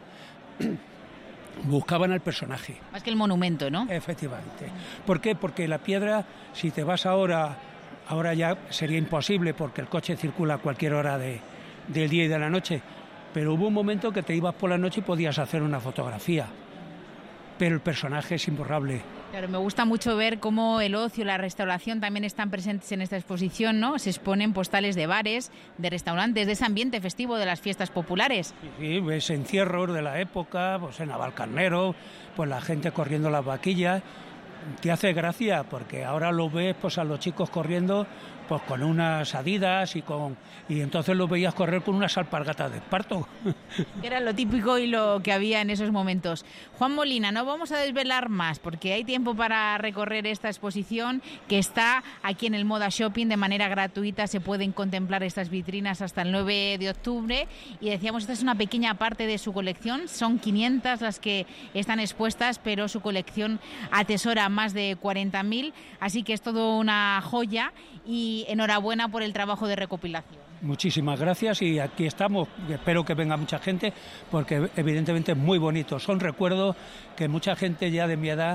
buscaban al personaje. Más que el monumento, ¿no? Efectivamente. ¿Por qué? Porque la piedra, si te vas ahora ya sería imposible porque el coche circula a cualquier hora del día y de la noche, pero hubo un momento que te ibas por la noche y podías hacer una fotografía. Pero el personaje es imborrable. Claro, me gusta mucho ver cómo el ocio y la restauración también están presentes en esta exposición, ¿no? Se exponen postales de bares, de restaurantes, de ese ambiente festivo de las fiestas populares. Sí, ves encierros de la época, pues en Navalcarnero, pues la gente corriendo las vaquillas. Te hace gracia porque ahora lo ves pues a los chicos corriendo pues con unas Adidas y entonces los veías correr con unas alpargatas de esparto. Era lo típico y lo que había en esos momentos. Juan Molina, no vamos a desvelar más porque hay tiempo para recorrer esta exposición que está aquí en el Moda Shopping de manera gratuita. Se pueden contemplar estas vitrinas hasta el 9 de octubre y decíamos, esta es una pequeña parte de su colección. Son 500 las que están expuestas, pero su colección atesora más de 40.000, así que es todo una joya y enhorabuena por el trabajo de recopilación. Muchísimas gracias y aquí estamos. Espero que venga mucha gente porque evidentemente es muy bonito. Son recuerdos que mucha gente ya de mi edad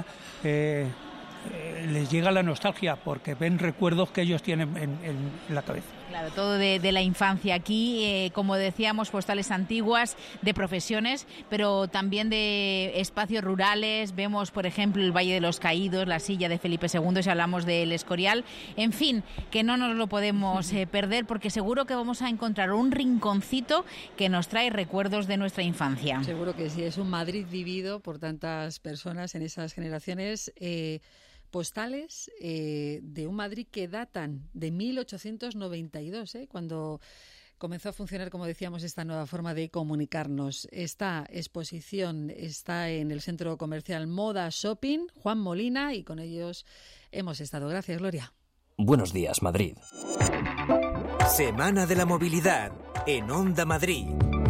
les llega la nostalgia porque ven recuerdos que ellos tienen en la cabeza. Claro, todo de la infancia aquí, como decíamos, postales antiguas, de profesiones, pero también de espacios rurales. Vemos, por ejemplo, el Valle de los Caídos, la silla de Felipe II, si hablamos del Escorial. En fin, que no nos lo podemos perder porque seguro que vamos a encontrar un rinconcito que nos trae recuerdos de nuestra infancia. Seguro que sí, es un Madrid vivido por tantas personas en esas generaciones. Postales de un Madrid que datan de 1892, cuando comenzó a funcionar, como decíamos, esta nueva forma de comunicarnos. Esta exposición está en el Centro Comercial Moda Shopping, Juan Molina, y con ellos hemos estado. Gracias, Gloria. Buenos días, Madrid. Semana de la Movilidad en Onda Madrid.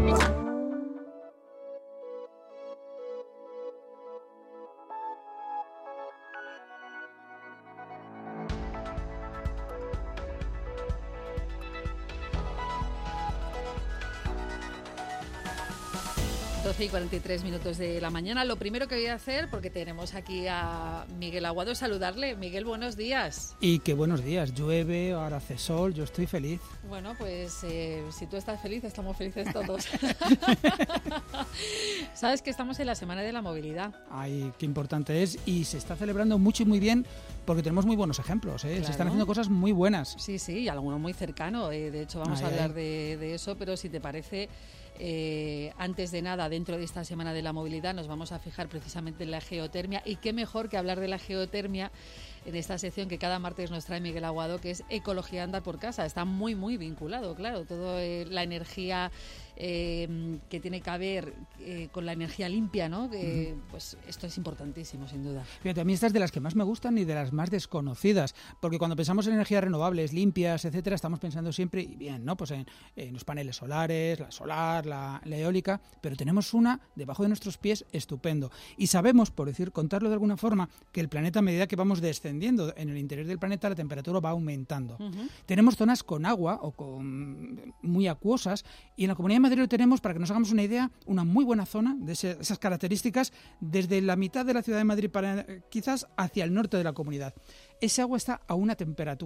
Y 43 minutos de la mañana. Lo primero que voy a hacer, porque tenemos aquí a Miguel Aguado, es saludarle. Miguel, buenos días. Y que buenos días. Llueve, ahora hace sol, yo estoy feliz. Bueno, pues si tú estás feliz, estamos felices todos. Sabes que estamos en la Semana de la Movilidad. Ay, qué importante es. Y se está celebrando mucho y muy bien porque tenemos muy buenos ejemplos. Claro. Se están haciendo cosas muy buenas. Sí, y alguno muy cercano. De hecho, vamos a hablar de eso, pero si te parece... antes de nada, dentro de esta Semana de la Movilidad nos vamos a fijar precisamente en la geotermia, y qué mejor que hablar de la geotermia en esta sección que cada martes nos trae Miguel Aguado, que es Ecología Andar por Casa. Está muy vinculado, claro, toda la energía que tiene que ver con la energía limpia, ¿no? Pues esto es importantísimo, sin duda. Fíjate, a mí esta es de las que más me gustan y de las más desconocidas, porque cuando pensamos en energías renovables, limpias, etcétera, estamos pensando siempre, y bien, ¿no? Pues en los paneles solares, la solar, la eólica, pero tenemos una debajo de nuestros pies estupendo. Y sabemos, por contarlo de alguna forma, que el planeta, a medida que vamos descendiendo en el interior del planeta, la temperatura va aumentando. Tenemos zonas con agua o con muy acuosas, y en la Comunidad de Madrid lo tenemos, para que nos hagamos una idea, una muy buena zona de esas características, desde la mitad de la ciudad de Madrid para quizás hacia el norte de la comunidad. Ese agua está a una temperatura.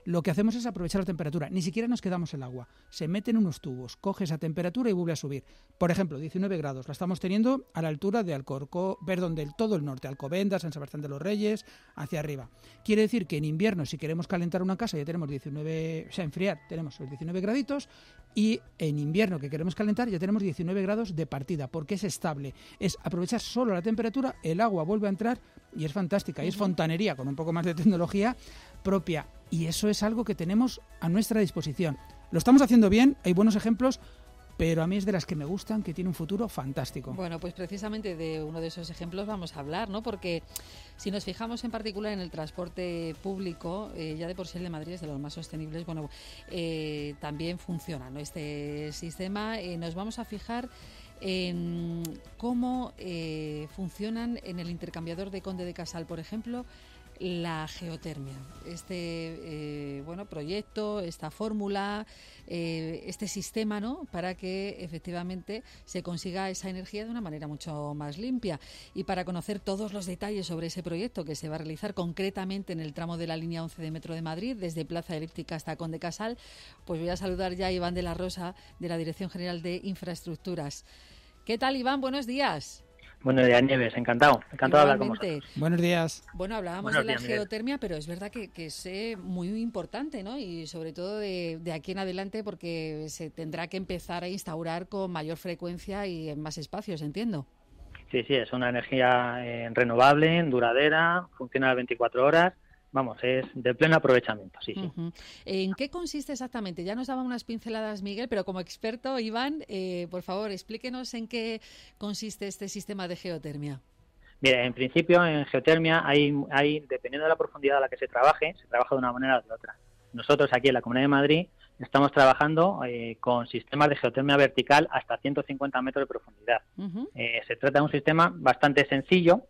lo que hacemos es aprovechar la temperatura. Ni siquiera nos quedamos el agua. Se mete en unos tubos, coge esa temperatura y vuelve a subir. Por ejemplo, 19 grados. La estamos teniendo a la altura de del todo el norte. Alcobendas, San Sebastián de los Reyes, hacia arriba. Quiere decir que en invierno, si queremos calentar una casa, ya tenemos enfriar, tenemos los 19 graditos. Y en invierno, que queremos calentar, ya tenemos 19 grados de partida, porque es estable. Es aprovechar solo la temperatura, el agua vuelve a entrar y es fantástica. Y es fontanería con un poco más de tecnología propia. Y eso es algo que tenemos a nuestra disposición. Lo estamos haciendo bien, hay buenos ejemplos, pero a mí es de las que me gustan, que tiene un futuro fantástico. Bueno, pues precisamente de uno de esos ejemplos vamos a hablar, ¿no? Porque si nos fijamos en particular en el transporte público, ya de por sí el de Madrid es de los más sostenibles, bueno, también funciona, ¿no? Este sistema. Nos vamos a fijar en cómo funcionan en el intercambiador de Conde de Casal, por ejemplo, la geotermia. Este proyecto, esta fórmula, este sistema, ¿no? Para que efectivamente se consiga esa energía de una manera mucho más limpia. Y para conocer todos los detalles sobre ese proyecto que se va a realizar concretamente en el tramo de la línea 11 de Metro de Madrid, desde Plaza Elíptica hasta Conde Casal, pues voy a saludar ya a Iván de la Rosa, de la Dirección General de Infraestructuras. ¿Qué tal, Iván? Buenos días. Buenos días, Nieves. Encantado de hablar con vosotros. Buenos días. Bueno, hablábamos de la geotermia, pero es verdad que es muy importante, ¿no? Y sobre todo de aquí en adelante, porque se tendrá que empezar a instaurar con mayor frecuencia y en más espacios, entiendo. Sí, es una energía renovable, duradera, funciona las 24 horas. Vamos, es de pleno aprovechamiento, sí. ¿En qué consiste exactamente? Ya nos daba unas pinceladas Miguel, pero como experto, Iván, por favor, explíquenos en qué consiste este sistema de geotermia. Mira, en principio, en geotermia hay dependiendo de la profundidad a la que se trabaja de una manera o de otra. Nosotros aquí en la Comunidad de Madrid estamos trabajando con sistemas de geotermia vertical hasta 150 metros de profundidad. Se trata de un sistema bastante sencillo,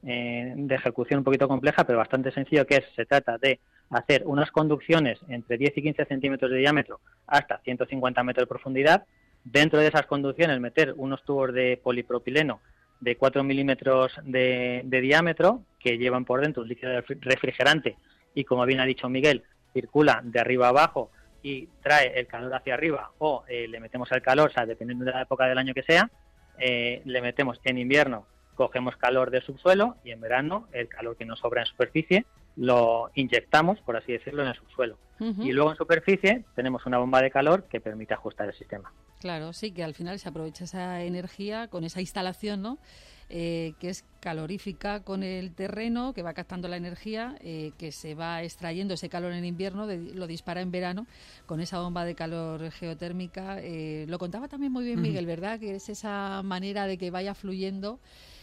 de ejecución un poquito compleja, pero bastante sencillo, se trata de hacer unas conducciones entre 10 y 15 centímetros de diámetro hasta 150 metros de profundidad. Dentro de esas conducciones meter unos tubos de polipropileno de 4 milímetros de diámetro que llevan por dentro un líquido refrigerante y, como bien ha dicho Miguel, circula de arriba a abajo y trae el calor hacia arriba, o le metemos el calor, o sea, dependiendo de la época del año que sea, le metemos en invierno, cogemos calor del subsuelo, y en verano el calor que nos sobra en superficie lo inyectamos, por así decirlo, en el subsuelo. Y luego en superficie tenemos una bomba de calor que permite ajustar el sistema. Claro, sí, que al final se aprovecha esa energía con esa instalación, ¿no? Que es calorífica con el terreno, que va captando la energía, que se va extrayendo ese calor en invierno, lo dispara en verano con esa bomba de calor geotérmica. Lo contaba también muy bien Miguel, ¿verdad? Que es esa manera de que vaya fluyendo.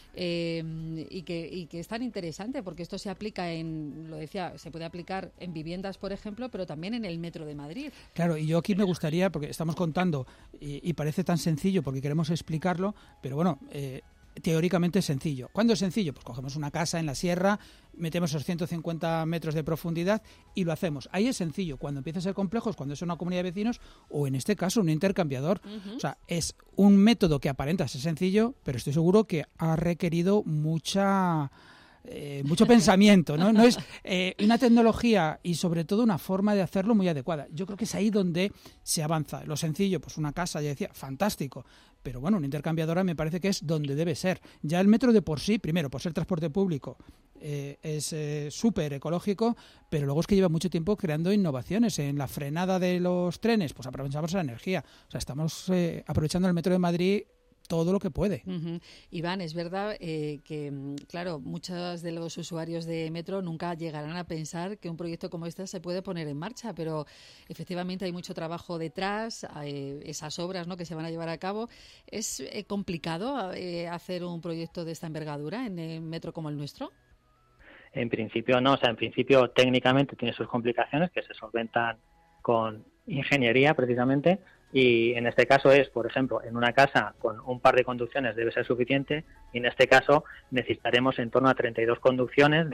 Y que es tan interesante porque esto se aplica se puede aplicar en viviendas, por ejemplo, pero también en el Metro de Madrid. Claro, y yo aquí me gustaría, porque estamos contando y parece tan sencillo porque queremos explicarlo, pero bueno, teóricamente es sencillo. ¿Cuándo es sencillo? Pues cogemos una casa en la sierra, metemos esos 150 metros de profundidad y lo hacemos. Ahí es sencillo. Cuando empieza a ser complejo es cuando es una comunidad de vecinos o, en este caso, un intercambiador. O sea, es un método que aparenta ser sencillo, pero estoy seguro que ha requerido mucho pensamiento, ¿no? No es una tecnología y sobre todo una forma de hacerlo muy adecuada. Yo creo que es ahí donde se avanza. Lo sencillo, pues una casa, ya decía, fantástico, pero bueno, una intercambiadora me parece que es donde debe ser. Ya el metro de por sí, primero, por ser transporte público, es súper ecológico, pero luego es que lleva mucho tiempo creando innovaciones. En la frenada de los trenes, pues aprovechamos la energía. O sea, estamos aprovechando el Metro de Madrid todo lo que puede. Iván, es verdad que, claro, muchos de los usuarios de Metro nunca llegarán a pensar que un proyecto como este se puede poner en marcha, pero efectivamente hay mucho trabajo detrás, esas obras, ¿no?, que se van a llevar a cabo. ¿Es complicado hacer un proyecto de esta envergadura en un metro como el nuestro? En principio no, o sea, en principio técnicamente tiene sus complicaciones que se solventan con ingeniería precisamente. Y en este caso es, por ejemplo, en una casa con un par de conducciones debe ser suficiente, y en este caso necesitaremos en torno a 32 conducciones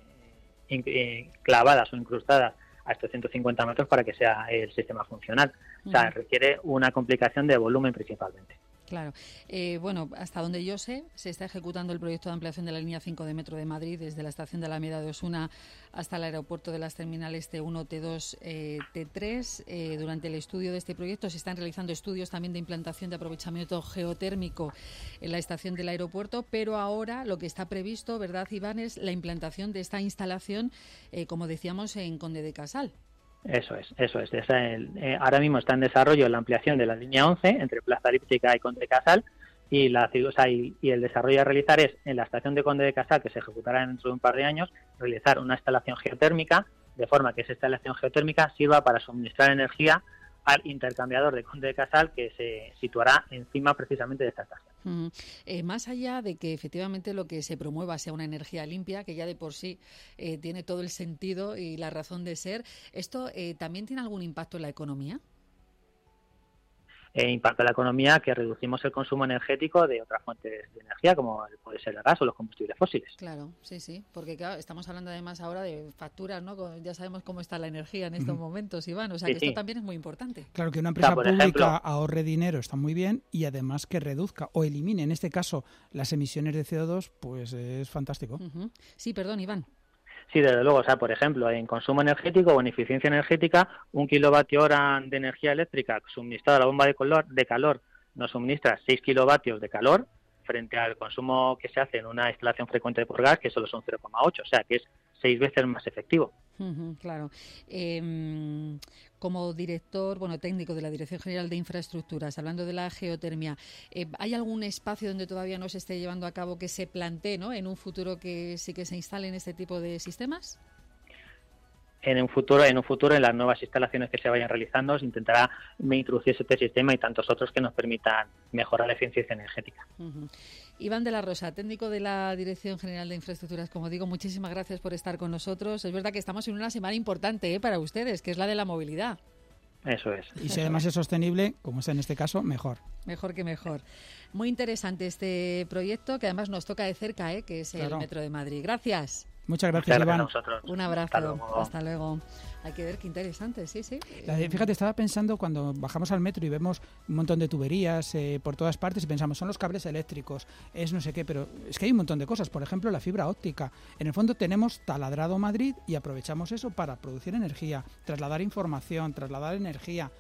clavadas o incrustadas a estos 150 metros para que sea el sistema funcional. O sea, requiere una complicación de volumen principalmente. Claro. Bueno, hasta donde yo sé, se está ejecutando el proyecto de ampliación de la línea 5 de Metro de Madrid desde la estación de Alameda de Osuna hasta el aeropuerto de las terminales T1, T2, T3. Durante el estudio de este proyecto se están realizando estudios también de implantación de aprovechamiento geotérmico en la estación del aeropuerto, pero ahora lo que está previsto, ¿verdad, Iván?, es la implantación de esta instalación, como decíamos, en Conde de Casal. Eso es. Ahora mismo está en desarrollo la ampliación de la línea 11 entre Plaza Elíptica y Conde de Casal, y el desarrollo a realizar es en la estación de Conde de Casal, que se ejecutará dentro de un par de años, realizar una instalación geotérmica, de forma que esa instalación geotérmica sirva para suministrar energía al intercambiador de Conde de Casal, que se situará encima precisamente de esta estación. Más allá de que efectivamente lo que se promueva sea una energía limpia, que ya de por sí tiene todo el sentido y la razón de ser, ¿esto también tiene algún impacto en la economía? Impacta en la economía, que reducimos el consumo energético de otras fuentes de energía, como puede ser el gas o los combustibles fósiles. Claro, sí, porque claro, estamos hablando además ahora de facturas, ¿no? Ya sabemos cómo está la energía en estos momentos, Iván, o sea que esto también es muy importante. Claro, que una empresa pública ahorre dinero está muy bien, y además que reduzca o elimine, en este caso, las emisiones de CO2, pues es fantástico. Sí, perdón, Iván. Sí, desde luego. Por ejemplo, en consumo energético o en eficiencia energética, 1 kilovatio-hora de energía eléctrica suministrada a la bomba de calor nos suministra 6 kilovatios de calor, frente al consumo que se hace en una instalación frecuente por gas, que solo son 0,8, o sea que es 6 veces más efectivo. Claro. Como director, técnico de la Dirección General de Infraestructuras, hablando de la geotermia, ¿hay algún espacio donde todavía no se esté llevando a cabo que se plantee, ¿no?, en un futuro que sí que se instalen este tipo de sistemas? En un futuro, en las nuevas instalaciones que se vayan realizando, se intentará introducir este sistema y tantos otros que nos permitan mejorar la eficiencia energética. Iván de la Rosa, técnico de la Dirección General de Infraestructuras, como digo, muchísimas gracias por estar con nosotros. Es verdad que estamos en una semana importante para ustedes, que es la de la movilidad. Eso es. Y si además es sostenible, como es en este caso, mejor. Mejor que mejor. Muy interesante este proyecto, que además nos toca de cerca, que es el Metro de Madrid. Gracias. Muchas gracias, Iván. Un abrazo. Hasta luego. Hay que ver qué interesante, sí. Fíjate, estaba pensando cuando bajamos al metro y vemos un montón de tuberías por todas partes y pensamos, son los cables eléctricos, es no sé qué, pero es que hay un montón de cosas. Por ejemplo, la fibra óptica. En el fondo tenemos taladrado Madrid y aprovechamos eso para producir energía, trasladar información, trasladar energía.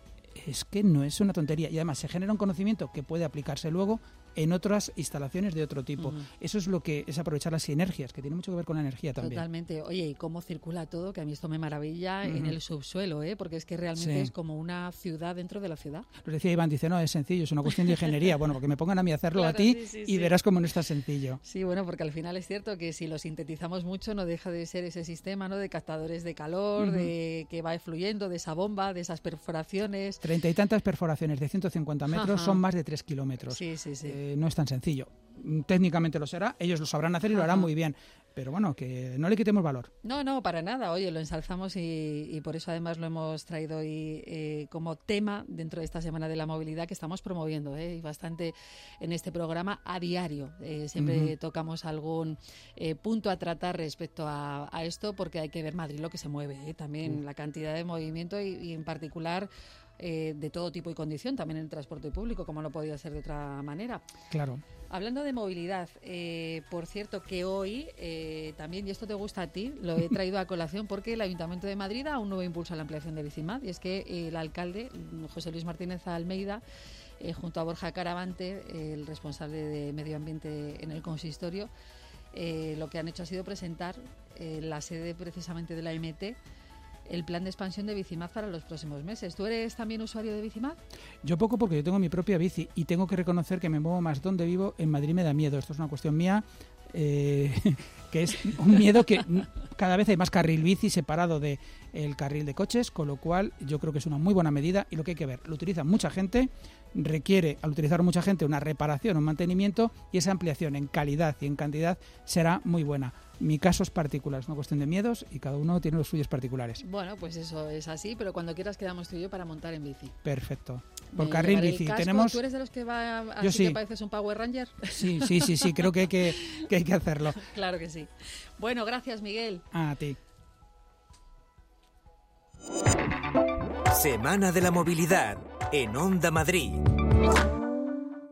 Es que no es una tontería, y además se genera un conocimiento que puede aplicarse luego en otras instalaciones de otro tipo. Eso es lo que es aprovechar las sinergias, que tiene mucho que ver con la energía también. Totalmente. Oye, y cómo circula todo, que a mí esto me maravilla, en el subsuelo, porque es que realmente es como una ciudad dentro de la ciudad. Lo decía Iván, dice, no, es sencillo, es una cuestión de ingeniería. Bueno, porque me pongan a mí a hacerlo a ti y verás cómo no está sencillo. Sí, bueno, porque al final es cierto que si lo sintetizamos mucho no deja de ser ese sistema, ¿no?, de captadores de calor, de que va fluyendo, de esa bomba, de esas perforaciones. 30 y tantas perforaciones de 150 metros son más de 3 kilómetros. Sí. No es tan sencillo. Técnicamente lo será, ellos lo sabrán hacer y lo harán muy bien. Pero bueno, que no le quitemos valor. No, para nada. Oye, lo ensalzamos y por eso además lo hemos traído hoy como tema dentro de esta Semana de la Movilidad que estamos promoviendo y bastante en este programa a diario. Siempre tocamos algún punto a tratar respecto a esto, porque hay que ver Madrid lo que se mueve, también la cantidad de movimiento y en particular de todo tipo y condición, también en el transporte público, como no podía ser de otra manera. Claro. Hablando de movilidad, por cierto que hoy también, y esto te gusta a ti, lo he traído a colación porque el Ayuntamiento de Madrid da un nuevo impulso a la ampliación de Bicimad, y es que el alcalde, José Luis Martínez Almeida, junto a Borja Caravante, el responsable de Medio Ambiente en el consistorio, lo que han hecho ha sido presentar la sede precisamente de la MT, el plan de expansión de Bicimad para los próximos meses. ¿Tú eres también usuario de Bicimad? Yo poco, porque yo tengo mi propia bici y tengo que reconocer que me muevo más donde vivo. En Madrid me da miedo. Esto es una cuestión mía, que es un miedo que cada vez hay más carril bici separado del carril de coches, con lo cual yo creo que es una muy buena medida, y lo que hay que ver, lo utiliza mucha gente, requiere al utilizar mucha gente una reparación, un mantenimiento, y esa ampliación en calidad y en cantidad será muy buena. Mi caso es particular, es una cuestión de miedos y cada uno tiene los suyos particulares. Bueno, pues eso es así, pero cuando quieras quedamos tú y yo para montar en bici. Perfecto. Por carril bici tenemos... ¿Tú eres de los que va así yo sí. que pareces un Power Ranger? Sí, creo que hay que hacerlo. Claro que sí. Bueno, gracias, Miguel. A ti. Semana de la Movilidad en Onda Madrid.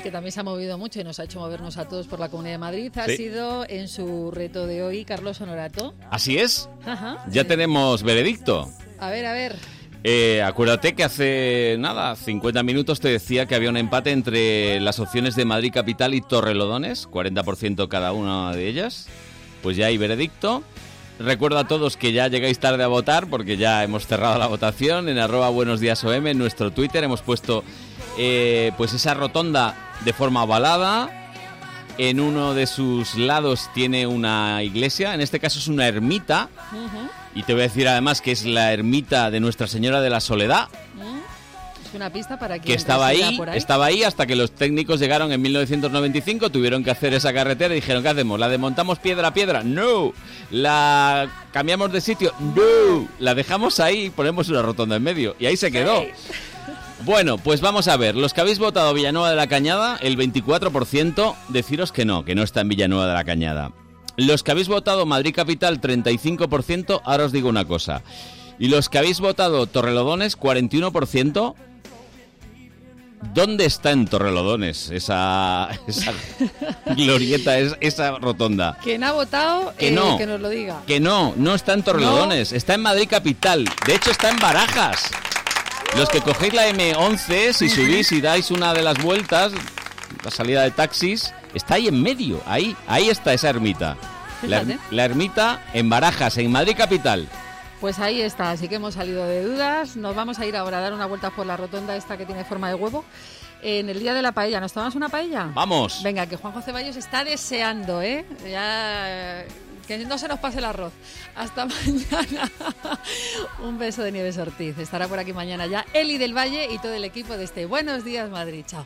que también se ha movido mucho y nos ha hecho movernos a todos por la Comunidad de Madrid, ha sido en su reto de hoy Carlos Honorato. Así es. Ajá. Ya tenemos veredicto. A ver. Acuérdate que hace 50 minutos te decía que había un empate entre las opciones de Madrid Capital y Torrelodones, 40% cada una de ellas. Pues ya hay veredicto. Recuerdo a todos que ya llegáis tarde a votar porque ya hemos cerrado la votación. En @buenosdiasOM, en nuestro Twitter, hemos puesto pues esa rotonda de forma ovalada. En uno de sus lados tiene una iglesia, en este caso es una ermita. Y te voy a decir además que es la ermita de Nuestra Señora de la Soledad. Es una pista para quien que estaba por ahí. Estaba ahí hasta que los técnicos llegaron en 1995, tuvieron que hacer esa carretera y dijeron, ¿qué hacemos? ¿La desmontamos piedra a piedra? ¡No! ¿La cambiamos de sitio? ¡No! La dejamos ahí y ponemos una rotonda en medio. Y ahí se quedó. Sí. Bueno, pues vamos a ver. Los que habéis votado Villanueva de la Cañada, el 24%, deciros que no está en Villanueva de la Cañada. Los que habéis votado Madrid Capital, 35%, ahora os digo una cosa. Y los que habéis votado Torrelodones, 41%, ¿dónde está en Torrelodones esa glorieta, esa rotonda? Quien ha votado, que nos lo diga. Que no está en Torrelodones, está en Madrid Capital. De hecho, está en Barajas. Los que cogéis la M11, si subís y dais una de las vueltas, la salida de taxis, está ahí en medio, ahí está esa ermita. La ermita en Barajas, en Madrid Capital. Pues ahí está, así que hemos salido de dudas. Nos vamos a ir ahora a dar una vuelta por la rotonda esta que tiene forma de huevo. En el día de la paella, ¿nos tomamos una paella? ¡Vamos! Venga, que Juanjo Ceballos está deseando, ya... Que no se nos pase el arroz. Hasta mañana. Un beso de Nieves Ortiz. Estará por aquí mañana ya Eli del Valle y todo el equipo de este Buenos Días Madrid. Chao.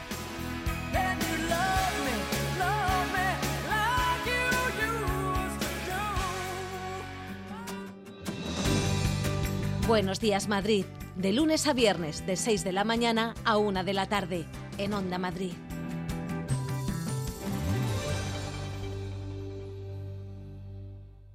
Buenos Días Madrid. De lunes a viernes, de 6 de la mañana a 1 de la tarde. En Onda Madrid.